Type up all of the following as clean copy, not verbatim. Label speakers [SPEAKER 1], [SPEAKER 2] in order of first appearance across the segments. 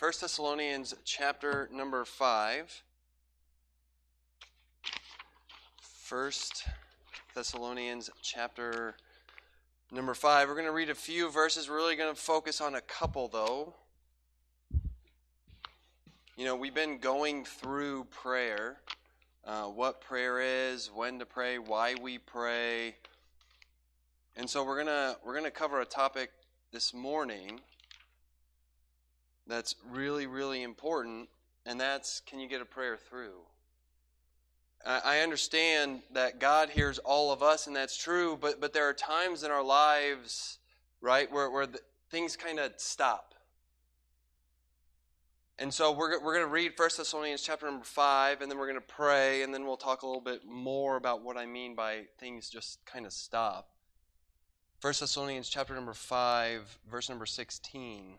[SPEAKER 1] 1 Thessalonians chapter number 5. 1 Thessalonians chapter number 5. We're going to read a few verses. We're really going to focus on a couple, though. You know, we've been going through prayer. What prayer is, when to pray, why we pray. And so we're gonna cover a topic this morning that's really, really important, and that's, can you get a prayer through? I understand that God hears all of us, and that's true, but there are times in our lives, right, where things kind of stop. And so we're going to read 1 Thessalonians chapter number 5, and then we're going to pray, and then we'll talk a little bit more about what I mean by things just kind of stop. 1 Thessalonians chapter number 5, verse number 16.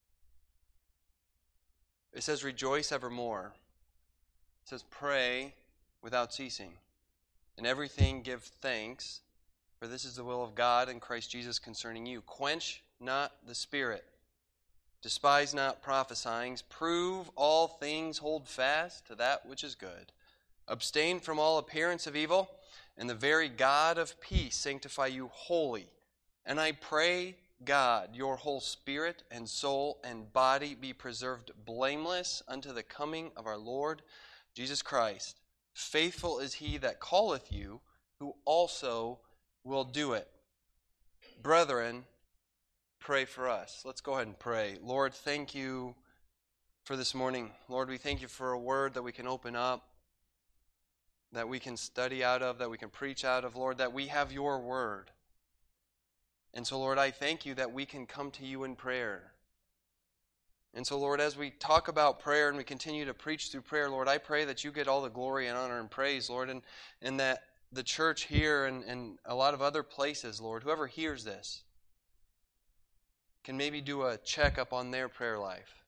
[SPEAKER 1] It says, "Rejoice evermore." It says, "Pray without ceasing. In everything give thanks, for this is the will of God in Christ Jesus concerning you. Quench not the spirit. Despise not prophesying. Prove all things. Hold fast to that which is good. Abstain from all appearance of evil, and the very God of peace sanctify you wholly. And I pray, God, your whole spirit and soul and body be preserved blameless unto the coming of our Lord Jesus Christ. Faithful is he that calleth you, who also will do it. Brethren, pray for us." Let's go ahead and pray. Lord, thank you for this morning. Lord, we thank you for a word that we can open up, that we can study out of, that we can preach out of, Lord, that we have your word. And so, Lord, I thank you that we can come to you in prayer. And so, Lord, as we talk about prayer and we continue to preach through prayer, Lord, I pray that you get all the glory and honor and praise, Lord, and that the church here and a lot of other places, Lord, whoever hears this, can maybe do a checkup on their prayer life.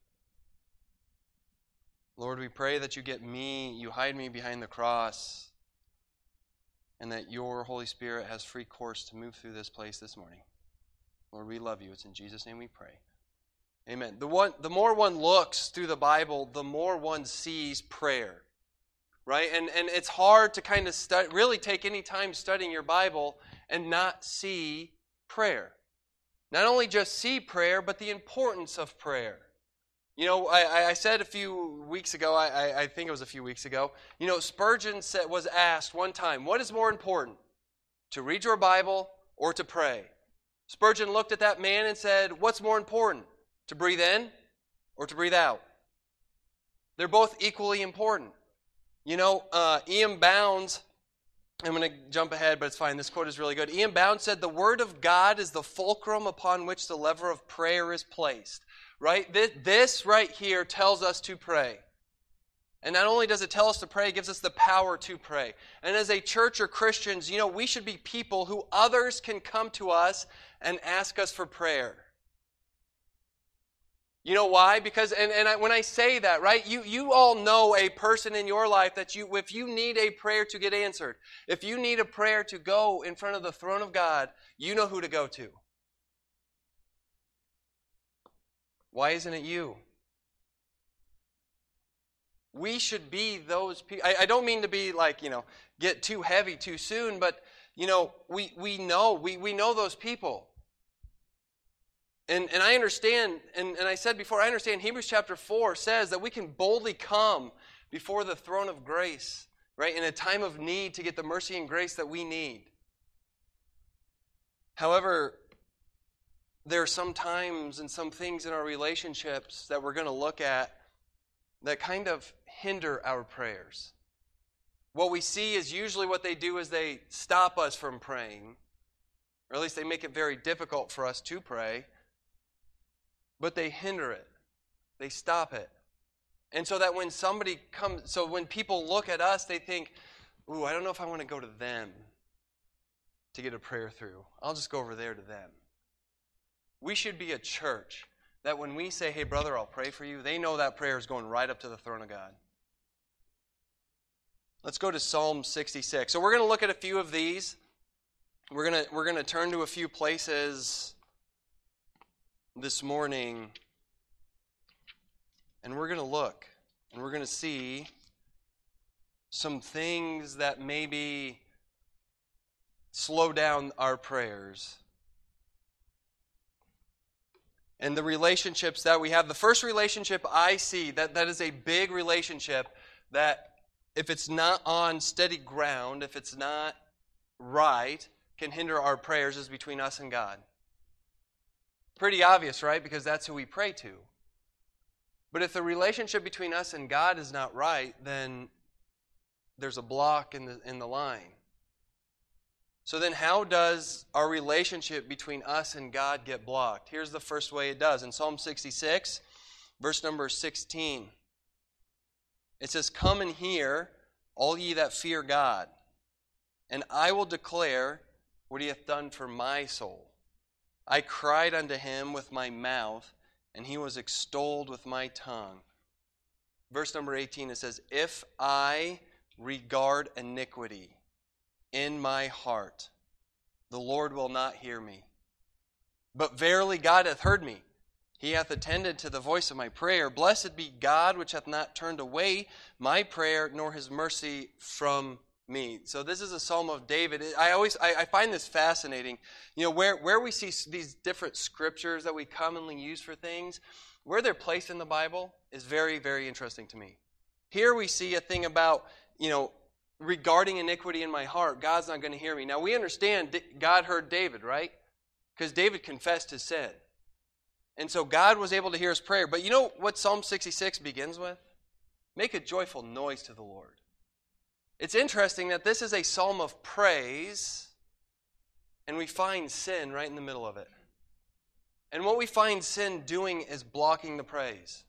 [SPEAKER 1] Lord, we pray that you get me, you hide me behind the cross, and that your Holy Spirit has free course to move through this place this morning. Lord, we love you. It's in Jesus' name we pray. Amen. The more one looks through the Bible, the more one sees prayer, right? And it's hard to kind of really take any time studying your Bible and not see prayer. Not only just see prayer, but the importance of prayer. You know, I said a few weeks ago, I think it was a few weeks ago, you know, Spurgeon was asked one time, what is more important, to read your Bible or to pray? Spurgeon looked at that man and said, what's more important, to breathe in or to breathe out? They're both equally important. You know, E.M. Bounds, I'm going to jump ahead, but it's fine. This quote is really good. E.M. Bounds said, "The Word of God is the fulcrum upon which the lever of prayer is placed." Right? This right here tells us to pray. And not only does it tell us to pray, it gives us the power to pray. And as a church or Christians, you know, we should be people who others can come to us and ask us for prayer. You know why? Because, when I say that, right, you all know a person in your life that if you need a prayer to get answered, if you need a prayer to go in front of the throne of God, you know who to go to. Why isn't it you? We should be those people. I don't mean to be like, you know, get too heavy too soon, but, you know, we know those people. And I understand, and I said before, I understand Hebrews chapter 4 says that we can boldly come before the throne of grace, right, in a time of need to get the mercy and grace that we need. However, there are some times and some things in our relationships that we're going to look at that kind of hinder our prayers. What we see is usually what they do is they stop us from praying, or at least they make it very difficult for us to pray. But they hinder it. They stop it. And so that when somebody comes, so when people look at us, they think, ooh, I don't know if I want to go to them to get a prayer through. I'll just go over there to them. We should be a church that when we say, hey, brother, I'll pray for you, they know that prayer is going right up to the throne of God. Let's go to Psalm 66. So we're going to look at a few of these. We're going to turn to a few places this morning And we're going to look, and we're going to see some things that maybe slow down our prayers. And the relationships that we have, the first relationship I see, that is a big relationship that if it's not on steady ground, if it's not right, can hinder our prayers, is between us and God. Pretty obvious, right? Because that's who we pray to. But if the relationship between us and God is not right, then there's a block in the line. So then how does our relationship between us and God get blocked? Here's the first way it does. In Psalm 66, verse number 16, it says, "Come and hear, all ye that fear God, and I will declare what he hath done for my soul. I cried unto him with my mouth, and he was extolled with my tongue." Verse number 18, it says, "If I regard iniquity in my heart, the Lord will not hear me. But verily God hath heard me. He hath attended to the voice of my prayer. Blessed be God, which hath not turned away my prayer, nor his mercy from me." So this is a psalm of David. I find this fascinating. You know, where we see these different scriptures that we commonly use for things, where they're placed in the Bible is very, very interesting to me. Here we see a thing about, regarding iniquity in my heart, God's not going to hear me. Now we understand God heard David, right? Because David confessed his sin. And so God was able to hear his prayer. But you know what Psalm 66 begins with? Make a joyful noise to the Lord. It's interesting that this is a psalm of praise, and we find sin right in the middle of it. And what we find sin doing is blocking the praise.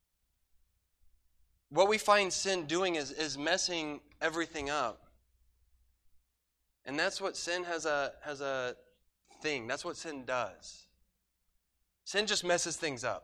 [SPEAKER 1] What we find sin doing is messing everything up. And that's what sin has a thing. That's what sin does. Sin just messes things up.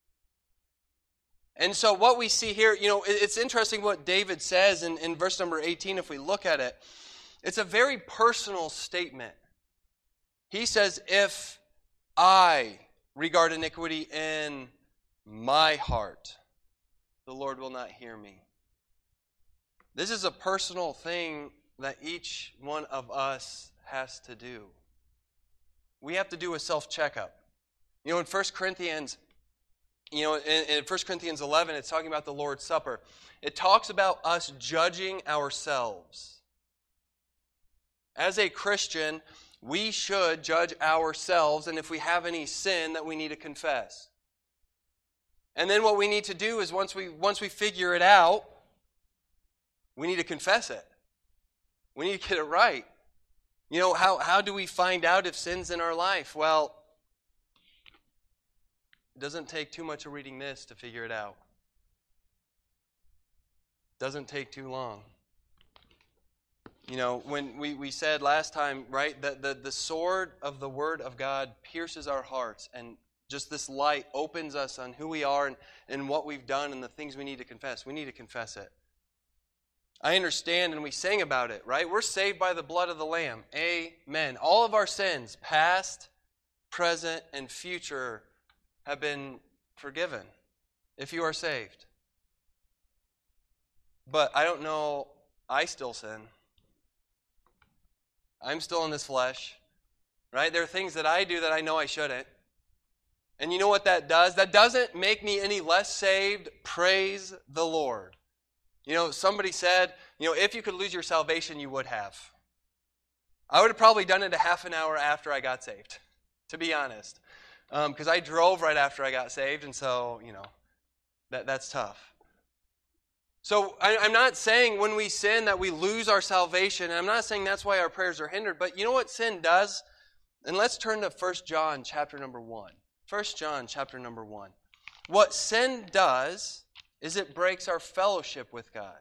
[SPEAKER 1] And so what we see here, it's interesting what David says in verse number 18, if we look at it. It's a very personal statement. He says, "If I regard iniquity in my heart, the Lord will not hear me." This is a personal thing that each one of us has to do. We have to do a self-checkup. In 1 Corinthians, in 1 Corinthians 11, it's talking about the Lord's Supper. It talks about us judging ourselves. As a Christian, we should judge ourselves, and if we have any sin that we need to confess. And then what we need to do is once we figure it out, we need to confess it. We need to get it right. How do we find out if sin's in our life? Well, it doesn't take too much of reading this to figure it out. It doesn't take too long. When we said last time, right, that the sword of the Word of God pierces our hearts, and just this light opens us on who we are and what we've done and the things we need to confess. We need to confess it. I understand, and we sang about it, right? We're saved by the blood of the Lamb. Amen. All of our sins, past, present, and future, have been forgiven if you are saved. But I don't know, I still sin. I'm still in this flesh, right? There are things that I do that I know I shouldn't. And you know what that does? That doesn't make me any less saved. Praise the Lord. Somebody said, if you could lose your salvation, you would have. I would have probably done it a half an hour after I got saved, to be honest. Because I drove right after I got saved, and so, that's tough. So I'm not saying when we sin that we lose our salvation, and I'm not saying that's why our prayers are hindered, but you know what sin does? And let's turn to 1 John chapter number 1. 1 John chapter number 1. What sin does is it breaks our fellowship with God.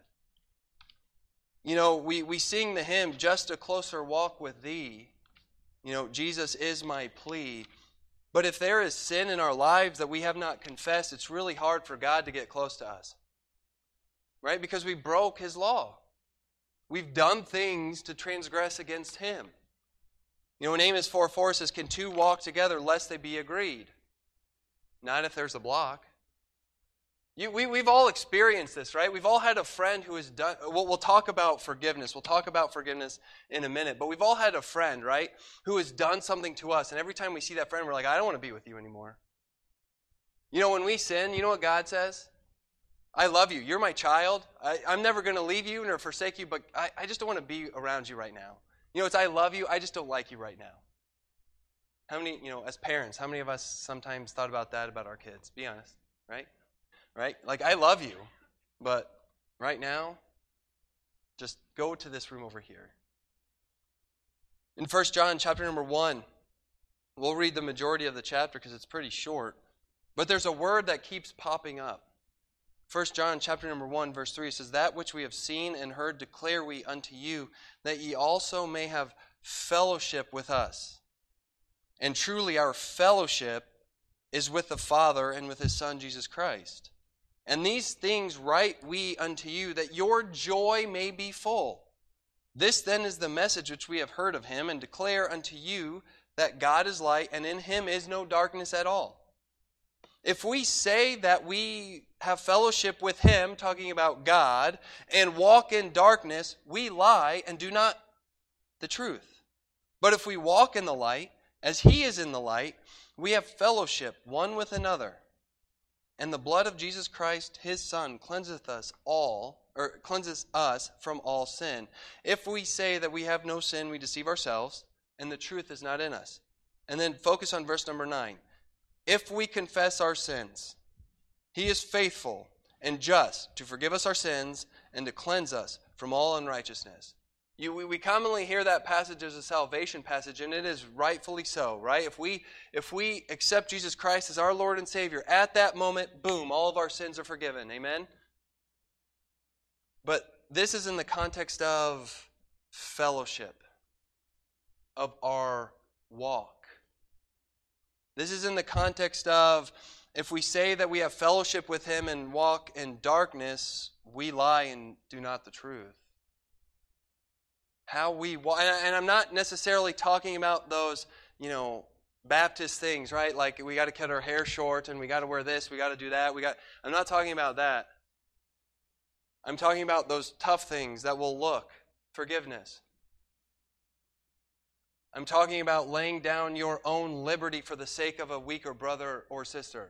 [SPEAKER 1] We sing the hymn, "Just a Closer Walk with Thee." Jesus is my plea. But if there is sin in our lives that we have not confessed, it's really hard for God to get close to us. Right? Because we broke His law. We've done things to transgress against Him. In Amos 4:4 it says, "Can two walk together lest they be agreed?" Not if there's a block. We've all experienced this, right? We've all had a friend who has done, we'll talk about forgiveness. We'll talk about forgiveness in a minute. But we've all had a friend, right, who has done something to us. And every time we see that friend, we're like, I don't want to be with you anymore. You know, when we sin, you know what God says? I love you. You're my child. I'm never going to leave you nor forsake you, but I just don't want to be around you right now. You know, it's I love you. I just don't like you right now. How many, as parents, how many of us sometimes thought about that about our kids? Be honest, right? Right? Like, I love you, but right now, just go to this room over here. In 1 John chapter number 1, we'll read the majority of the chapter because it's pretty short, but there's a word that keeps popping up. 1 John chapter number 1, verse 3 says, That which we have seen and heard declare we unto you, that ye also may have fellowship with us. And truly our fellowship is with the Father and with his Son Jesus Christ. And these things write we unto you, that your joy may be full. This then is the message which we have heard of him, and declare unto you that God is light, and in him is no darkness at all. If we say that we have fellowship with him, talking about God, and walk in darkness, we lie and do not the truth. But if we walk in the light, as he is in the light, we have fellowship one with another. And the blood of Jesus Christ, his Son, cleanseth us from all sin. If we say that we have no sin, we deceive ourselves, and the truth is not in us. And then focus on verse number 9. If we confess our sins, he is faithful and just to forgive us our sins and to cleanse us from all unrighteousness. We commonly hear that passage as a salvation passage, and it is rightfully so, right? If we accept Jesus Christ as our Lord and Savior, at that moment, boom, all of our sins are forgiven. Amen? But this is in the context of fellowship, of our walk. This is in the context of, if we say that we have fellowship with him and walk in darkness, we lie and do not the truth. How we walk, and I'm not necessarily talking about those, Baptist things, right? Like we got to cut our hair short and we got to wear this, we got to do that. I'm not talking about that. I'm talking about those tough things that will look, forgiveness. I'm talking about laying down your own liberty for the sake of a weaker brother or sister.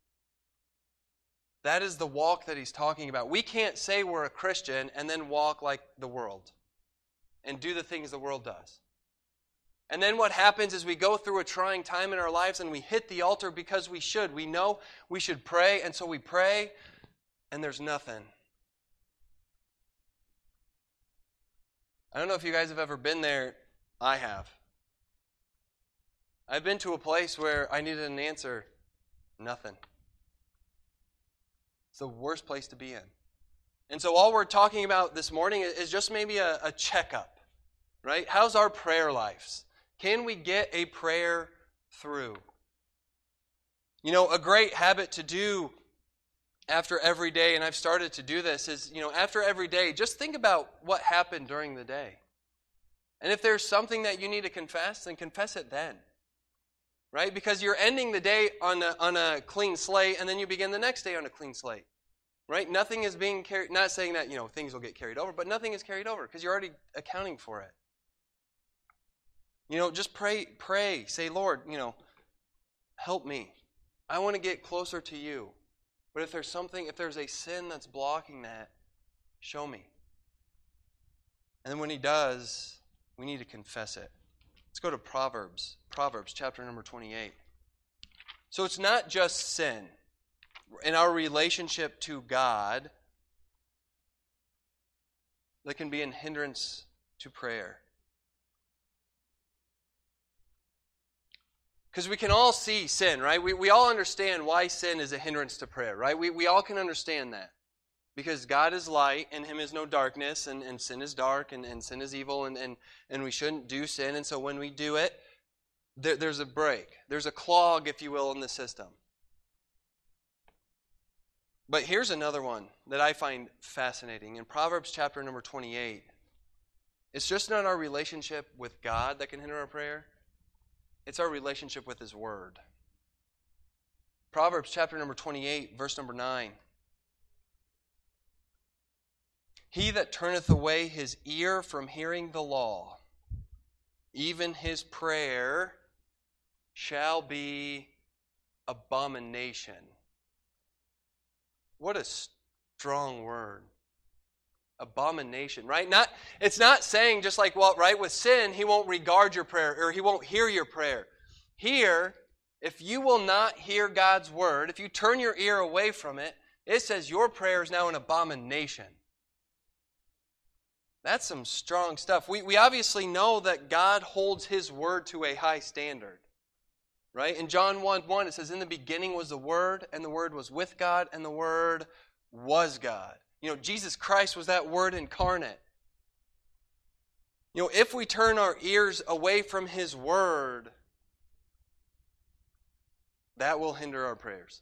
[SPEAKER 1] That is the walk that he's talking about. We can't say we're a Christian and then walk like the world and do the things the world does. And then what happens is we go through a trying time in our lives and we hit the altar because we should. We know we should pray, and so we pray, and there's nothing. I don't know if you guys have ever been there. I have. I've been to a place where I needed an answer. Nothing. It's the worst place to be in. And so all we're talking about this morning is just maybe a checkup. Right? How's our prayer lives? Can we get a prayer through? A great habit to do after every day, and I've started to do this, is, after every day, just think about what happened during the day. And if there's something that you need to confess, then confess it then. Right? Because you're ending the day on a clean slate, and then you begin the next day on a clean slate. Right? Nothing is being carried, not saying that, things will get carried over, but nothing is carried over because you're already accounting for it. Just pray, say, Lord, help me. I want to get closer to you. But if there's a sin that's blocking that, show me. And then when he does, we need to confess it. Let's go to Proverbs chapter number 28. So it's not just sin in our relationship to God that can be a hindrance to prayer. Because we can all see sin, right? We all understand why sin is a hindrance to prayer, right? We all can understand that. Because God is light, and him is no darkness, and sin is dark, and sin is evil, and we shouldn't do sin. And so when we do it, there's a break. There's a clog, if you will, in the system. But here's another one that I find fascinating. In Proverbs chapter number 28, it's just not our relationship with God that can hinder our prayer. It's our relationship with his word. Proverbs chapter number 28, verse number 9. He that turneth away his ear from hearing the law, even his prayer shall be abomination. What a strong word. Abomination, right? It's not saying just like, well, right, with sin, he won't regard your prayer or he won't hear your prayer. Here, if you will not hear God's word, if you turn your ear away from it, it says your prayer is now an abomination. That's some strong stuff. We obviously know that God holds his word to a high standard. Right? In John 1:1, it says, in the beginning was the Word, and the Word was with God, and the Word was God. You know, Jesus Christ was that Word incarnate. You know, if we turn our ears away from his word, that will hinder our prayers.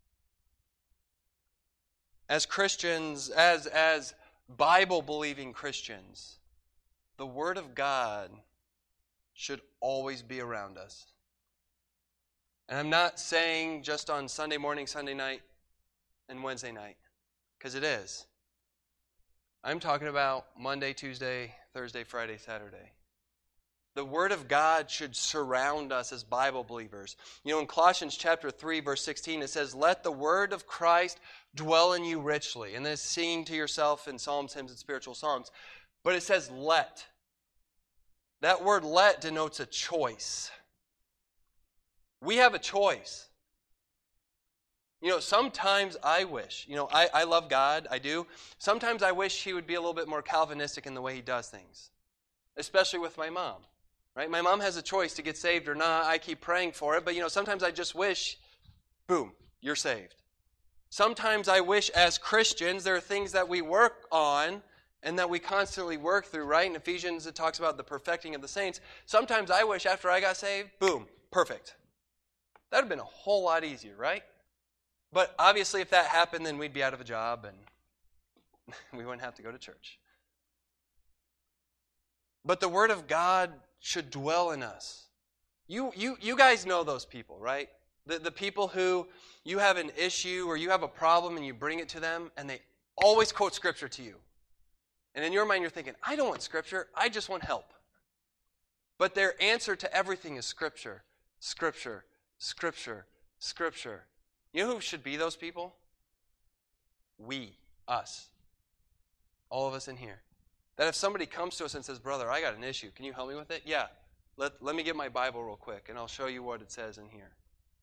[SPEAKER 1] As Christians, as Bible-believing Christians, the Word of God should always be around us. And I'm not saying just on Sunday morning, Sunday night, and Wednesday night, because it is. I'm talking about Monday, Tuesday, Thursday, Friday, Saturday. The Word of God should surround us as Bible believers. You know, in Colossians chapter 3, verse 16, it says, let the Word of Christ dwell in you richly. And then it's singing to yourself in psalms, hymns, and spiritual songs. But it says let. That word let denotes a choice. We have a choice. You know, sometimes I wish, I love God, I do. Sometimes I wish he would be a little bit more Calvinistic in the way he does things, especially with my mom, right? My mom has a choice to get saved or not. I keep praying for it, but, sometimes I just wish, boom, you're saved. Sometimes I wish as Christians there are things that we work on and that we constantly work through, right? In Ephesians it talks about the perfecting of the saints. Sometimes I wish after I got saved, boom, perfect. That would have been a whole lot easier, right? But obviously if that happened, then we'd be out of a job and we wouldn't have to go to church. But the Word of God should dwell in us. You guys know those people, right? The people who you have an issue or you have a problem and you bring it to them and they always quote Scripture to you. And in your mind you're thinking, I don't want Scripture, I just want help. But their answer to everything is Scripture, Scripture, Scripture, Scripture. You know who should be those people? We, us. All of us in here. That if somebody comes to us and says, brother, I got an issue, can you help me with it? Yeah. Let me get my Bible real quick and I'll show you what it says in here.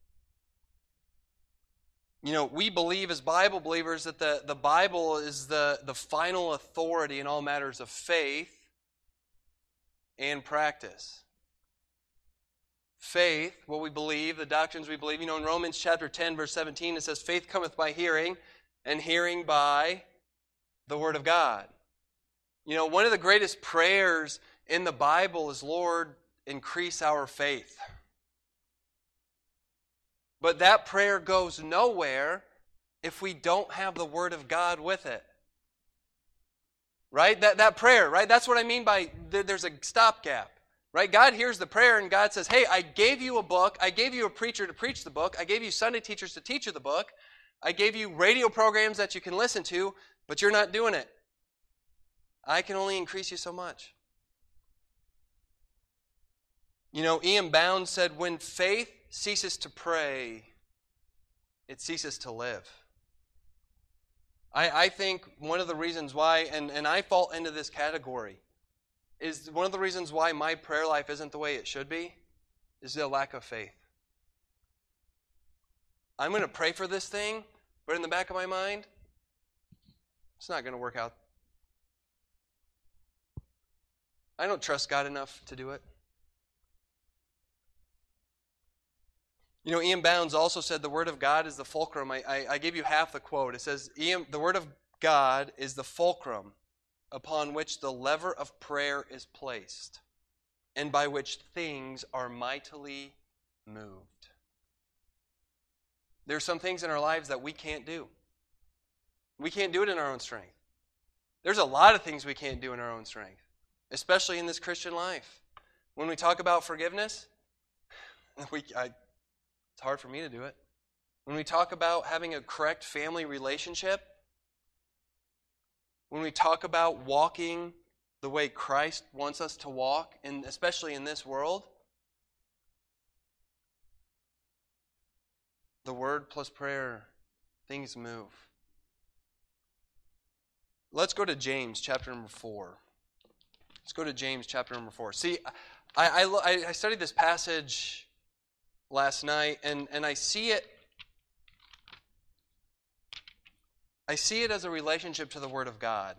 [SPEAKER 1] You know, we believe as Bible believers that the Bible is the final authority in all matters of faith and practice. Faith, what we believe, the doctrines we believe. You know, in Romans chapter 10, verse 17, it says, faith cometh by hearing, and hearing by the Word of God. You know, one of the greatest prayers in the Bible is, Lord, increase our faith. But that prayer goes nowhere if we don't have the Word of God with it. Right? That prayer, right? That's what I mean by there's a stopgap. Right? God hears the prayer and God says, hey, I gave you a book. I gave you a preacher to preach the book. I gave you Sunday teachers to teach you the book. I gave you radio programs that you can listen to, but you're not doing it. I can only increase you so much. You know, Ian Bounds said, when faith ceases to pray, it ceases to live. I think one of the reasons why, and I fall into this category, is one of the reasons why my prayer life isn't the way it should be, is the lack of faith. I'm going to pray for this thing, but in the back of my mind, it's not going to work out. I don't trust God enough to do it. You know, Ian Bounds also said the Word of God is the fulcrum. I gave you half the quote. It says, the Word of God is the fulcrum upon which the lever of prayer is placed, and by which things are mightily moved. There are some things in our lives that we can't do. We can't do it in our own strength. There's a lot of things we can't do in our own strength, especially in this Christian life. When we talk about forgiveness, it's hard for me to do it. When we talk about having a correct family relationship, when we talk about walking the way Christ wants us to walk, and especially in this world, the Word plus prayer, things move. Let's go to James chapter number 4. Let's go to James chapter number 4. See, I studied this passage last night, and I see it as a relationship to the Word of God.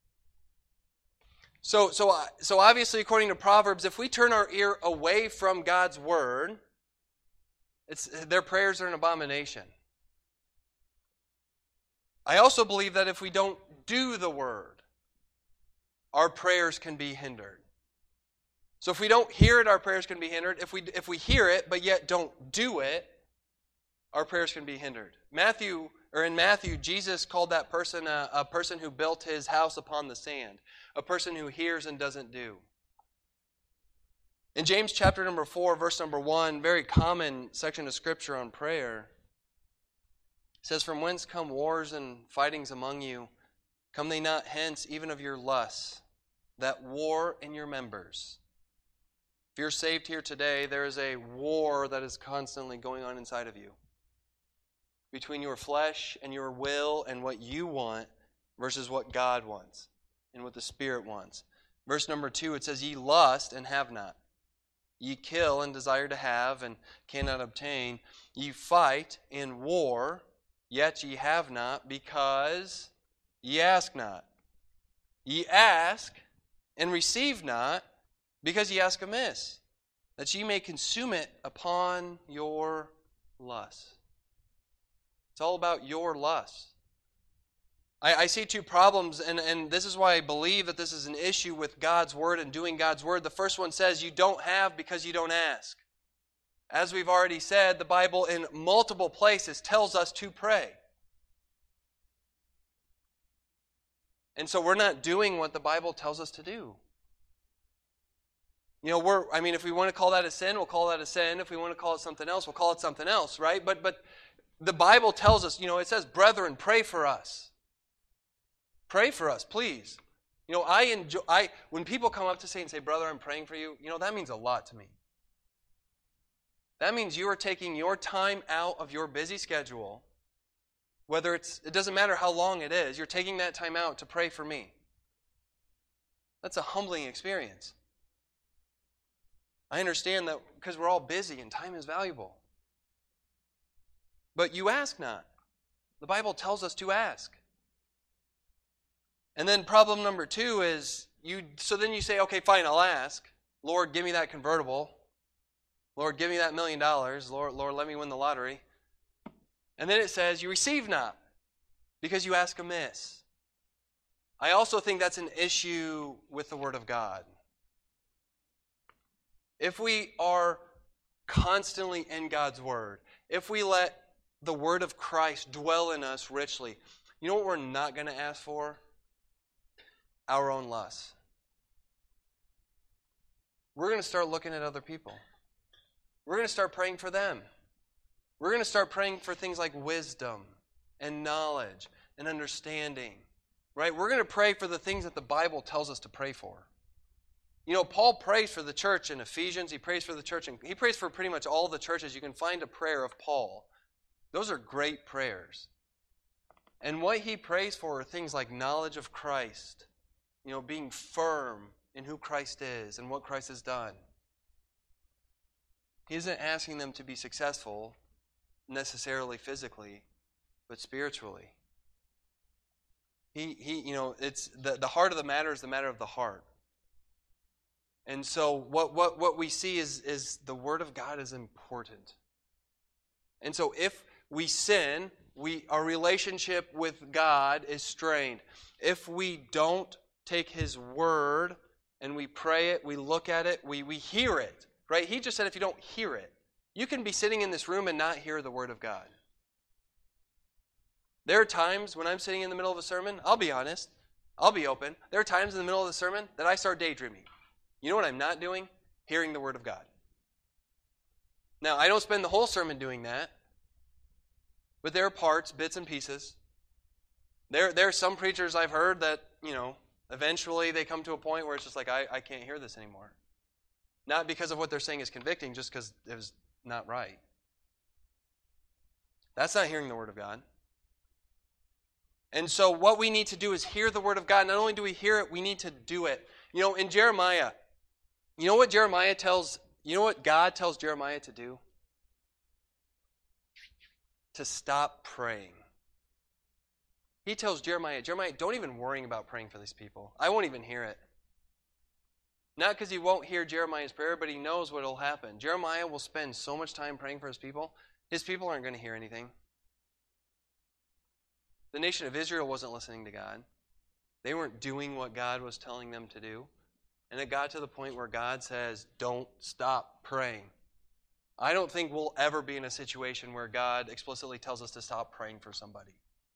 [SPEAKER 1] So obviously, according to Proverbs, if we turn our ear away from God's Word, their prayers are an abomination. I also believe that if we don't do the Word, our prayers can be hindered. So if we don't hear it, our prayers can be hindered. If we hear it but yet don't do it, our prayers can be hindered. In Matthew, Jesus called that person a person who built his house upon the sand, a person who hears and doesn't do. In James chapter number 4, verse number 1, very common section of Scripture on prayer, it says, "From whence come wars and fightings among you? Come they not hence even of your lusts, that war in your members?" If you're saved here today, there is a war that is constantly going on inside of you, between your flesh and your will and what you want versus what God wants and what the Spirit wants. Verse number 2, it says, "Ye lust and have not. Ye kill and desire to have and cannot obtain. Ye fight in war, yet ye have not, because ye ask not. Ye ask and receive not, because ye ask amiss, that ye may consume it upon your lust." It's all about your lust. I see two problems, and this is why I believe that this is an issue with God's Word and doing God's Word. The first one says you don't have because you don't ask. As we've already said, the Bible in multiple places tells us to pray. And so we're not doing what the Bible tells us to do. You know, if we want to call that a sin, we'll call that a sin. If we want to call it something else, we'll call it something else, right? But the Bible tells us, it says, "Brethren, pray for us." Pray for us, please. When people come up to and say, "Brother, I'm praying for you," that means a lot to me. That means you are taking your time out of your busy schedule, it doesn't matter how long it is, you're taking that time out to pray for me. That's a humbling experience. I understand that because we're all busy and time is valuable. But you ask not. The Bible tells us to ask. And then problem number 2 is, then you say, "Okay, fine, I'll ask. Lord, give me that convertible. Lord, give me that $1 million. Lord, let me win the lottery." And then it says, "You receive not, because you ask amiss." I also think that's an issue with the Word of God. If we are constantly in God's Word, if we let the Word of Christ dwell in us richly, you know what we're not going to ask for? Our own lusts. We're going to start looking at other people. We're going to start praying for them. We're going to start praying for things like wisdom and knowledge and understanding, right? We're going to pray for the things that the Bible tells us to pray for. Paul prays for the church in Ephesians. He prays for the church, and he prays for pretty much all the churches. You can find a prayer of Paul. Those are great prayers. And what he prays for are things like knowledge of Christ, being firm in who Christ is and what Christ has done. He isn't asking them to be successful necessarily physically, but spiritually. It's the heart of the matter is the matter of the heart. And so what we see is the Word of God is important. And so if we sin, our relationship with God is strained. If we don't take His Word and we pray it, we look at it, we hear it, right? He just said if you don't hear it, you can be sitting in this room and not hear the Word of God. There are times when I'm sitting in the middle of a sermon, I'll be honest, I'll be open. There are times in the middle of the sermon that I start daydreaming. You know what I'm not doing? Hearing the Word of God. Now, I don't spend the whole sermon doing that, but there are parts, bits and pieces. There are some preachers I've heard that, eventually they come to a point where it's just like, I can't hear this anymore. Not because of what they're saying is convicting, just because it was not right. That's not hearing the Word of God. And so what we need to do is hear the Word of God. Not only do we hear it, we need to do it. In Jeremiah, you know what God tells Jeremiah to do? To stop praying. He tells Jeremiah, don't even worry about praying for these people. I won't even hear it. Not because he won't hear Jeremiah's prayer, but he knows what will happen. Jeremiah will spend so much time praying for his people aren't going to hear anything. The nation of Israel wasn't listening to God. They weren't doing what God was telling them to do. And it got to the point where God says, don't stop praying. I don't think we'll ever be in a situation where God explicitly tells us to stop praying for somebody.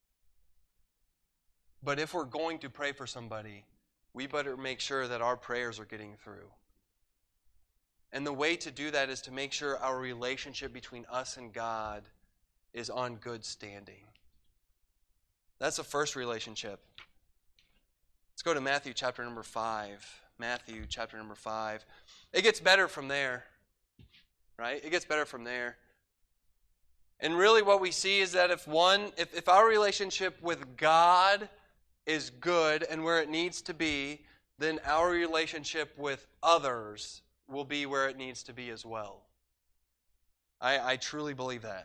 [SPEAKER 1] But if we're going to pray for somebody, we better make sure that our prayers are getting through. And the way to do that is to make sure our relationship between us and God is on good standing. That's the first relationship. Let's go to Matthew chapter number 5. Matthew chapter number 5. It gets better from there. Right? It gets better from there. And really what we see is that if our relationship with God is good and where it needs to be, then our relationship with others will be where it needs to be as well. I truly believe that.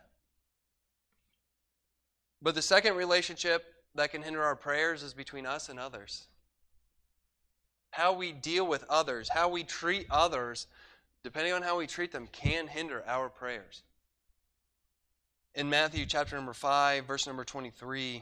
[SPEAKER 1] But the second relationship that can hinder our prayers is between us and others. How we deal with others, how we treat others, depending on how we treat them, can hinder our prayers. In Matthew chapter number 5, verse number 23,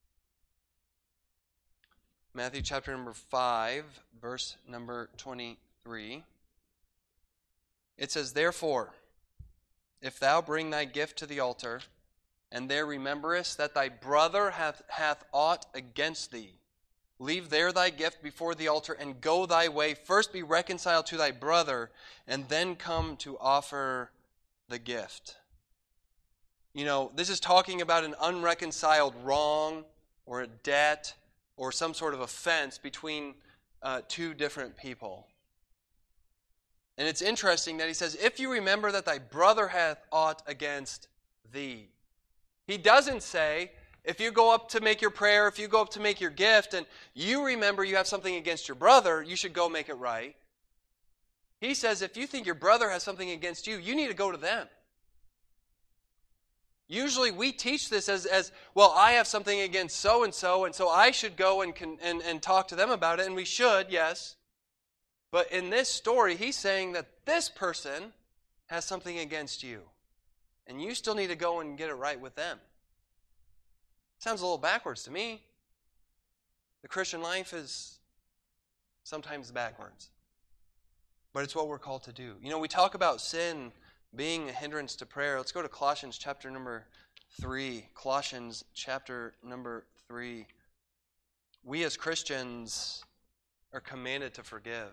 [SPEAKER 1] Matthew chapter number 5, verse number 23, it says, "Therefore, if thou bring thy gift to the altar, and there rememberest that thy brother hath aught against thee, leave there thy gift before the altar, and go thy way. First be reconciled to thy brother, and then come to offer the gift." This is talking about an unreconciled wrong or a debt or some sort of offense between two different people. And it's interesting that he says, if you remember that thy brother hath aught against thee. He doesn't say, if you go up to make your prayer, if you go up to make your gift, and you remember you have something against your brother, you should go make it right. He says, if you think your brother has something against you, you need to go to them. Usually we teach this as well, I have something against so-and-so, and so I should go and talk to them about it, and we should, yes. But in this story, he's saying that this person has something against you, and you still need to go and get it right with them. Sounds a little backwards to me. The Christian life is sometimes backwards. But it's what we're called to do. We talk about sin being a hindrance to prayer. Let's go to Colossians chapter number 3. Colossians chapter number 3. We as Christians are commanded to forgive.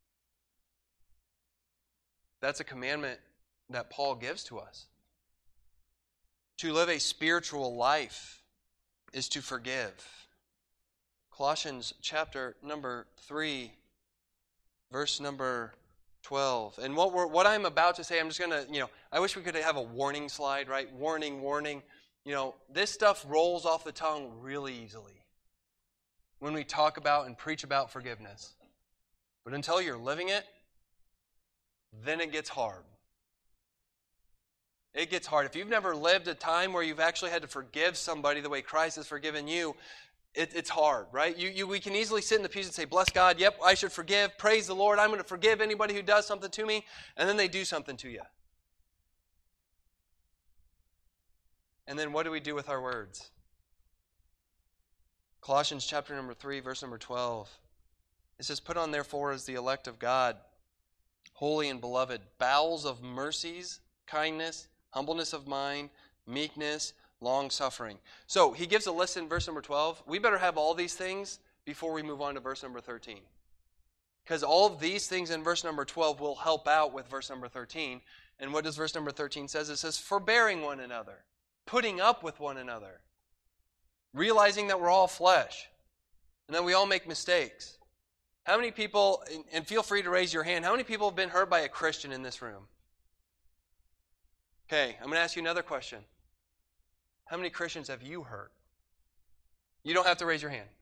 [SPEAKER 1] That's a commandment that Paul gives to us. To live a spiritual life is to forgive. Colossians chapter number 3, verse number 12. And what I'm about to say, I'm just going to, I wish we could have a warning slide, right? Warning. This stuff rolls off the tongue really easily when we talk about and preach about forgiveness. But until you're living it, then it gets hard. It gets hard. If you've never lived a time where you've actually had to forgive somebody the way Christ has forgiven you, it's hard, right? We can easily sit in the pews and say, bless God, yep, I should forgive, praise the Lord, I'm going to forgive anybody who does something to me, and then they do something to you. And then what do we do with our words? Colossians chapter number 3, verse number 12. It says, "Put on therefore as the elect of God, holy and beloved, bowels of mercies, kindness, humbleness of mind, meekness, long-suffering." So he gives a list in verse number 12. We better have all these things before we move on to verse number 13. Because all of these things in verse number 12 will help out with verse number 13. And what does verse number 13 say? It says, forbearing one another, putting up with one another, realizing that we're all flesh. And then we all make mistakes. How many people, and feel free to raise your hand, how many people have been hurt by a Christian in this room? Okay, I'm going to ask you another question. How many Christians have you hurt? You don't have to raise your hand.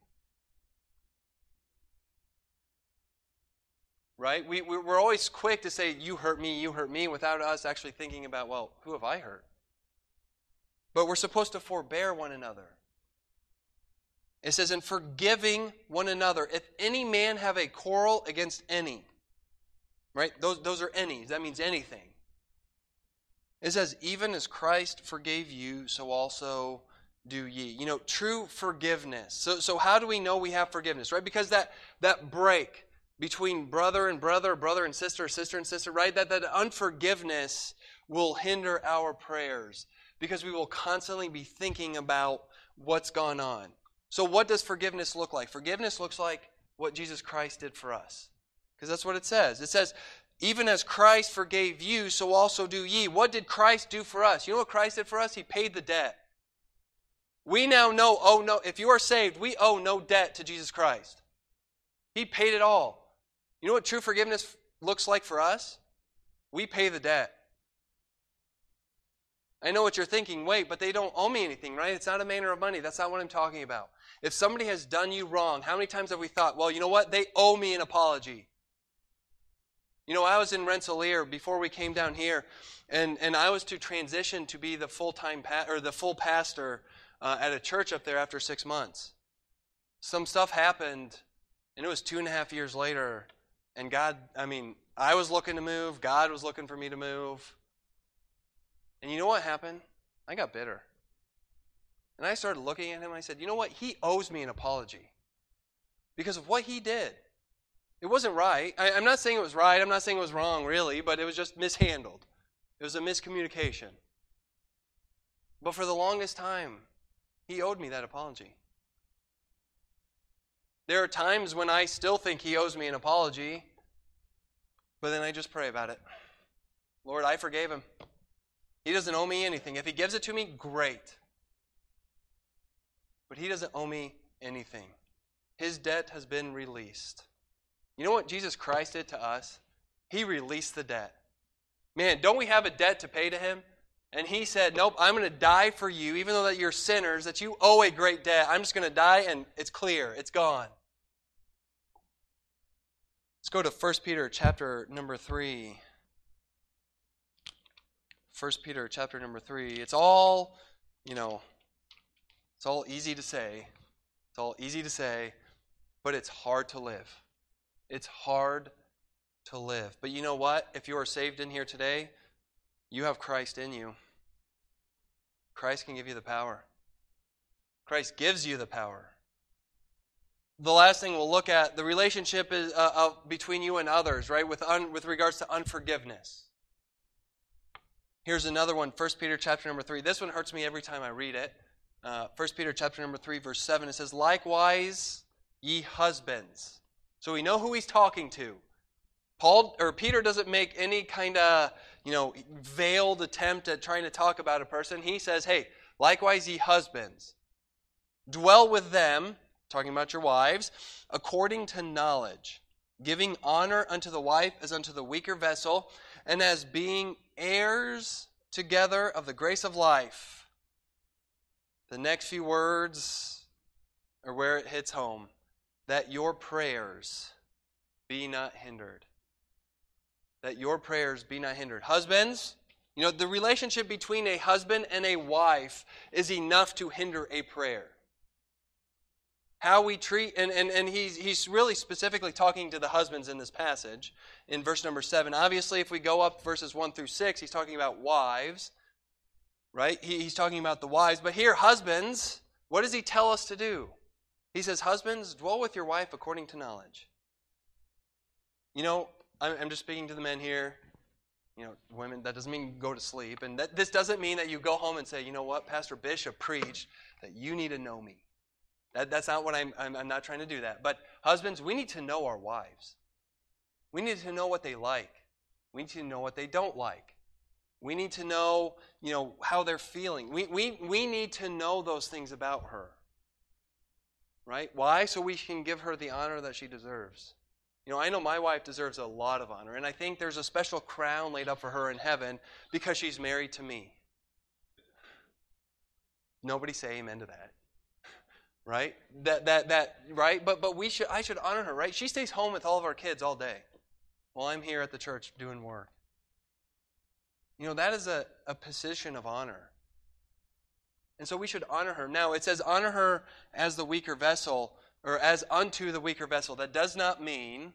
[SPEAKER 1] Right? We're always quick to say, you hurt me, without us actually thinking about, well, who have I hurt? But we're supposed to forbear one another. It says, in forgiving one another, if any man have a quarrel against any. Right? Those are any's. That means anything. It says, even as Christ forgave you, so also do ye. You know, true forgiveness. So how do we know we have forgiveness? Right? Because that break between brother and brother and sister and sister, right? That unforgiveness will hinder our prayers because we will constantly be thinking about what's gone on. So what does forgiveness look like? Forgiveness looks like what Jesus Christ did for us. Because that's what it says. It says, even as Christ forgave you, so also do ye. What did Christ do for us? You know what Christ did for us? He paid the debt. We now know, if you are saved, we owe no debt to Jesus Christ. He paid it all. You know what true forgiveness looks like for us? We pay the debt. I know what you're thinking. Wait, but they don't owe me anything, right? It's not a matter of money. That's not what I'm talking about. If somebody has done you wrong, how many times have we thought, well, you know what? They owe me an apology. You know, I was in Rensselaer before we came down here, and I was to transition to be the full pastor at a church up there after 6 months. Some stuff happened, and it was 2.5 years later. And I was looking to move. God was looking for me to move. And you know what happened? I got bitter. And I started looking at him and I said, you know what? He owes me an apology. Because of what he did. It wasn't right. I'm not saying it was right. I'm not saying it was wrong, really. But it was just mishandled. It was a miscommunication. But for the longest time, he owed me that apology. There are times when I still think he owes me an apology, but then I just pray about it. Lord, I forgave him. He doesn't owe me anything. If he gives it to me, great. But he doesn't owe me anything. His debt has been released. You know what Jesus Christ did to us? He released the debt. Man, don't we have a debt to pay to him? And he said, nope, I'm going to die for you, even though that you're sinners, that you owe a great debt. I'm just going to die and it's clear. It's gone. Let's go to 1 Peter chapter number 3. 1 Peter chapter number 3. It's all, it's all easy to say. It's all easy to say, but it's hard to live. It's hard to live. But you know what? If you are saved in here today, you have Christ in you. Christ can give you the power. Christ gives you the power. The last thing we'll look at, the relationship is between you and others, right? With regards to unforgiveness. Here's another one, 1 Peter chapter number 3. This one hurts me every time I read it. 1 Peter chapter number 3, verse 7, it says, likewise, ye husbands. So we know who he's talking to. Peter doesn't make any kind of, veiled attempt at trying to talk about a person. He says, hey, likewise, ye husbands, dwell with them, talking about your wives, according to knowledge, giving honor unto the wife as unto the weaker vessel, and as being heirs together of the grace of life. The next few words are where it hits home. That your prayers be not hindered. That your prayers be not hindered. Husbands, the relationship between a husband and a wife is enough to hinder a prayer. How we treat, and he's really specifically talking to the husbands in this passage in verse number 7. Obviously, if we go up verses 1 through 6, he's talking about wives, right? He's talking about the wives. But here, husbands, what does he tell us to do? He says, husbands, dwell with your wife according to knowledge. I'm just speaking to the men here. Women, that doesn't mean go to sleep. And this doesn't mean that you go home and say, you know what, Pastor Bishop preached that you need to know me. That's not what I'm not trying to do that. But husbands, we need to know our wives. We need to know what they like. We need to know what they don't like. We need to know, how they're feeling. We need to know those things about her. right? Why? So we can give her the honor that she deserves. I know my wife deserves a lot of honor, and I think there's a special crown laid up for her in heaven because she's married to me. Nobody say amen to that. Right? Right? But I should honor her, right? She stays home with all of our kids all day while I'm here at the church doing work. That is a position of honor. And so we should honor her. Now, it says honor her as the weaker vessel, or as unto the weaker vessel. That does not mean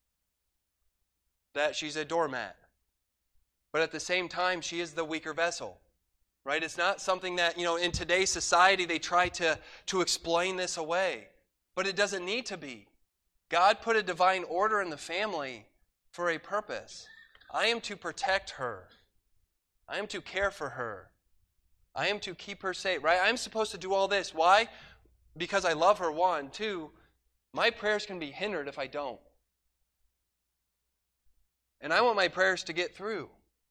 [SPEAKER 1] that she's a doormat. But at the same time, she is the weaker vessel. Right? It's not something that, in today's society, they try to explain this away. But it doesn't need to be. God put a divine order in the family for a purpose. I am to protect her. I am to care for her. I am to keep her safe, right? I'm supposed to do all this. Why? Because I love her, one. Two, my prayers can be hindered if I don't. And I want my prayers to get through.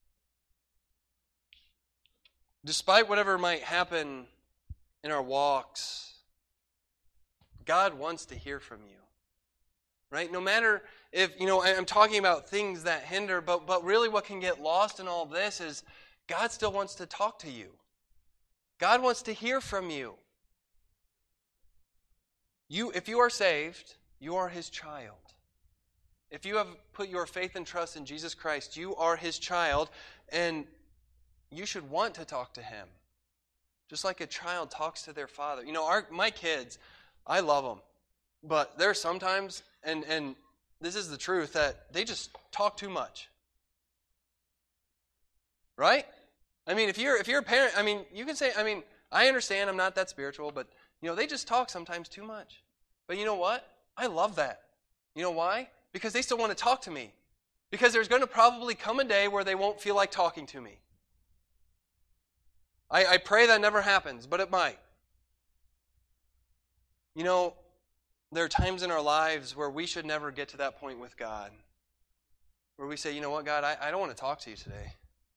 [SPEAKER 1] Despite whatever might happen in our walks, God wants to hear from you. Right? No matter if, I'm talking about things that hinder, but really what can get lost in all this is God still wants to talk to you. God wants to hear from you. If you are saved, you are His child. If you have put your faith and trust in Jesus Christ, you are His child, and you should want to talk to Him. Just like a child talks to their father. My kids, I love them. But there are sometimes, and this is the truth, that they just talk too much. Right? If you're a parent, you can say, I understand I'm not that spiritual, but, they just talk sometimes too much. But you know what? I love that. You know why? Because they still want to talk to me. Because there's going to probably come a day where they won't feel like talking to me. I pray that never happens, but it might. There are times in our lives where we should never get to that point with God. Where we say, you know what, God, I don't want to talk to you today.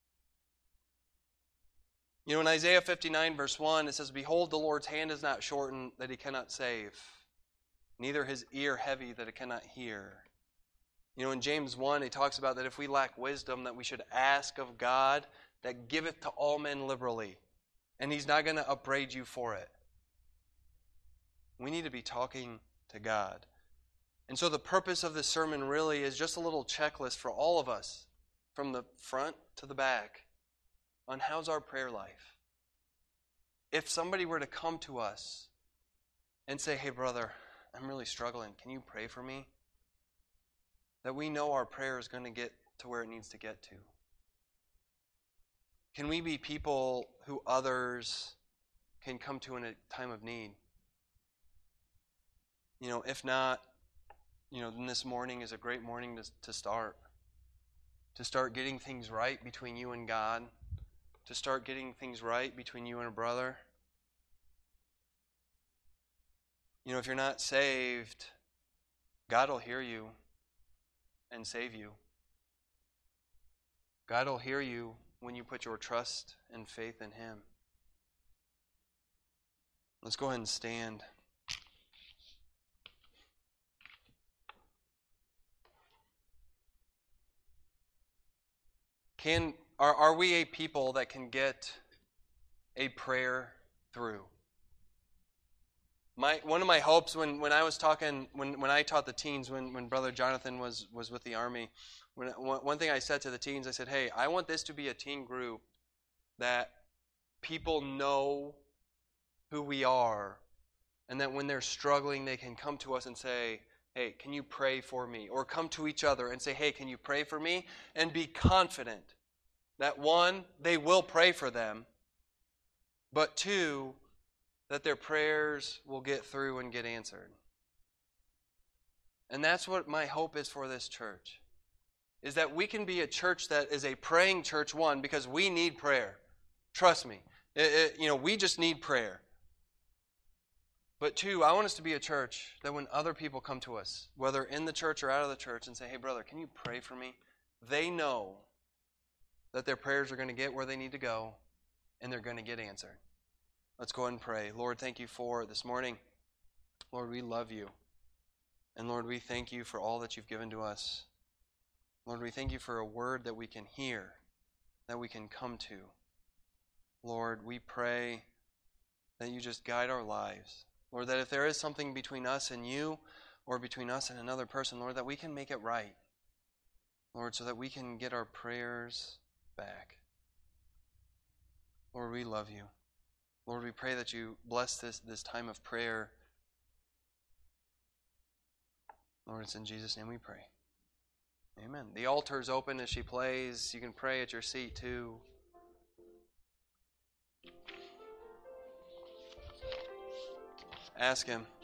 [SPEAKER 1] In Isaiah 59, verse 1, it says, Behold, the Lord's hand is not shortened that He cannot save, neither His ear heavy that it cannot hear. In James 1, he talks about that if we lack wisdom, that we should ask of God that giveth to all men liberally, and He's not going to upbraid you for it. We need to be talking to God. And so the purpose of this sermon really is just a little checklist for all of us, from the front to the back, on how's our prayer life. If somebody were to come to us and say, hey brother, I'm really struggling, can you pray for me? That we know our prayer is going to get to where it needs to get to. Can we be people who others can come to in a time of need? If not, then this morning is a great morning to start. To start getting things right between you and God. To start getting things right between you and a brother. If you're not saved, God will hear you and save you. God will hear you when you put your trust and faith in Him. Let's go ahead and stand. Are we a people that can get a prayer through? One of my hopes when I was talking, when I taught the teens, when Brother Jonathan was with the Army, one thing I said to the teens, I said, hey, I want this to be a teen group that people know who we are, and that when they're struggling, they can come to us and say, hey, can you pray for me? Or come to each other and say, hey, can you pray for me? And be confident that one, they will pray for them, but two, that their prayers will get through and get answered. And that's what my hope is for this church, is that we can be a church that is a praying church, one, because we need prayer. Trust me. We just need prayer. But two, I want us to be a church that when other people come to us, whether in the church or out of the church, and say, hey, brother, can you pray for me? They know that their prayers are going to get where they need to go, and they're going to get answered. Let's go ahead and pray. Lord, thank you for this morning. Lord, we love you. And Lord, we thank you for all that you've given to us. Lord, we thank you for a word that we can hear, that we can come to. Lord, we pray that you just guide our lives. Lord, that if there is something between us and you, or between us and another person, Lord, that we can make it right. Lord, so that we can get our prayers back. Lord, we love you. Lord, we pray that you bless this time of prayer. Lord, it's in Jesus' name we pray. Amen. The altar is open as she plays. You can pray at your seat too. Ask him.